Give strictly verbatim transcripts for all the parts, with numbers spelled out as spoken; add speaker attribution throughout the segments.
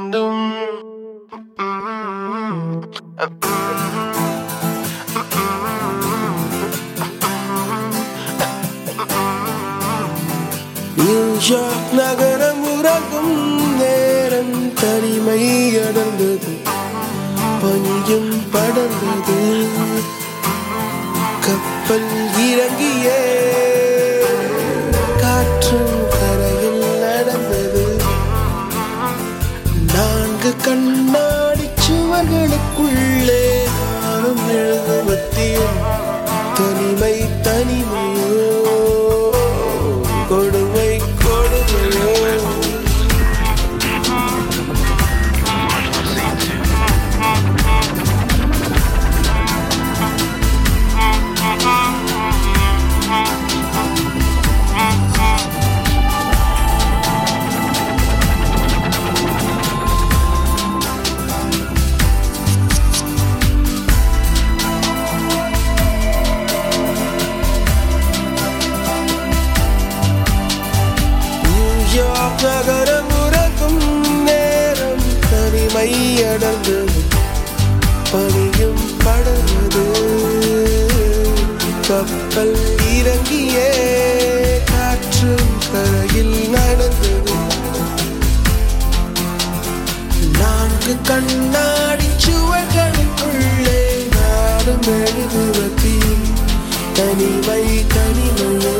Speaker 1: வேண்டும். நியூயார்க் நகரம் உறங்கும் நேரம் தனிமை அடர்ந்தது, பனியும் படர்ந்தது. கப்பல் இறங்கியே காற்றும் கரையில் நடந்தது. நான்கு கண்ணாடி சுவர்களுக்குள்ளே நானும் எழுதுவத்தேன். தனிமை தனிமையோ கொடுமை கொடுமையோ. நகரம் உறக்கும் நேரம் தனிமை அடர்ந்தது, பனியும் படர்ந்தது. கப்பல் இறங்கியே காற்றும் கரையில் நடந்தது. நான்கு கண்ணாடி சுவர்களுக்குள்ளே நாடும் எழுதுவதி. தனிமை தனிமையோ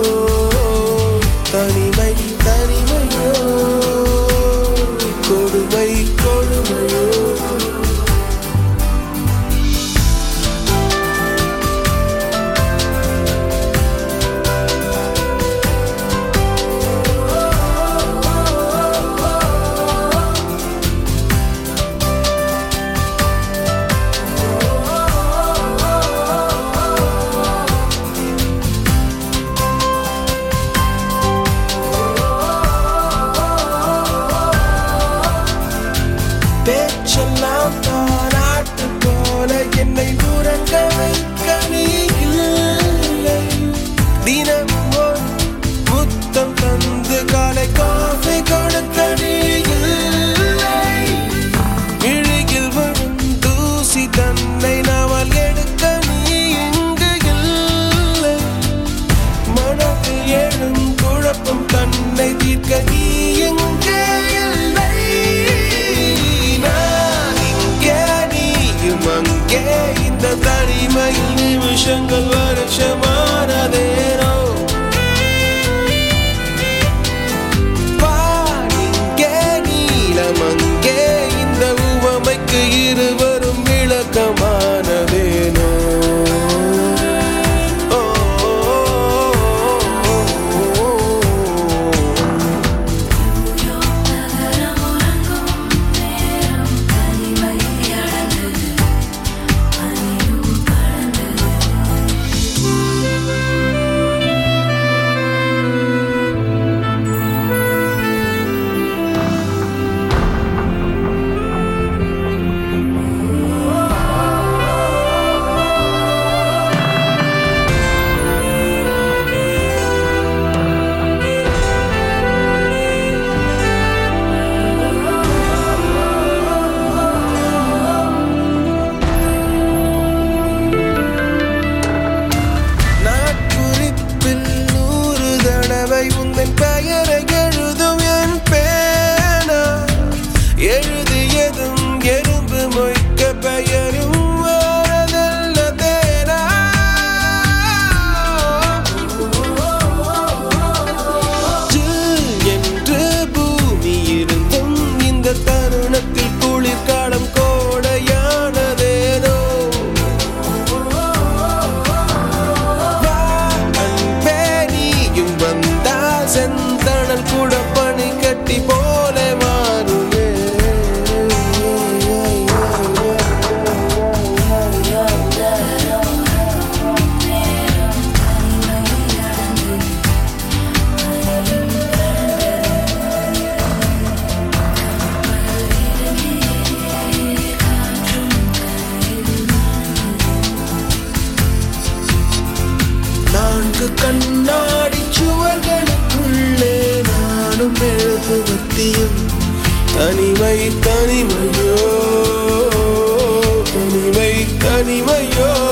Speaker 1: தனிமை தனிமையோ கொடுமை கொடுமையோ. பேச்செல்லாம் தாராட்டு போல என்னை உறங்க வைக்க நீ இல்லை. தினமும் ஒரு முத்தம் தந்து காலை காஃபி கொடுக்க நீ இல்லை. இழுகில் வரும் தூசி தன்னை நாவல் எடுக்க நீ இங்கு இல்லை. மனதில் எழும் குழப்பம் தன்னை தீர்க்க நீ எங்கே இல்லை. அங்கே இந்த தனிமையில் நிமிஷங்கள் வருஷமானதேனோ. பாடிங்கே நீளம் அங்கே இந்த உவமைக்கு இருவரும் விளக்கமானதேனோ.
Speaker 2: Thank you.
Speaker 1: தனிமை தனிமையோ தனிமை தனிமையோ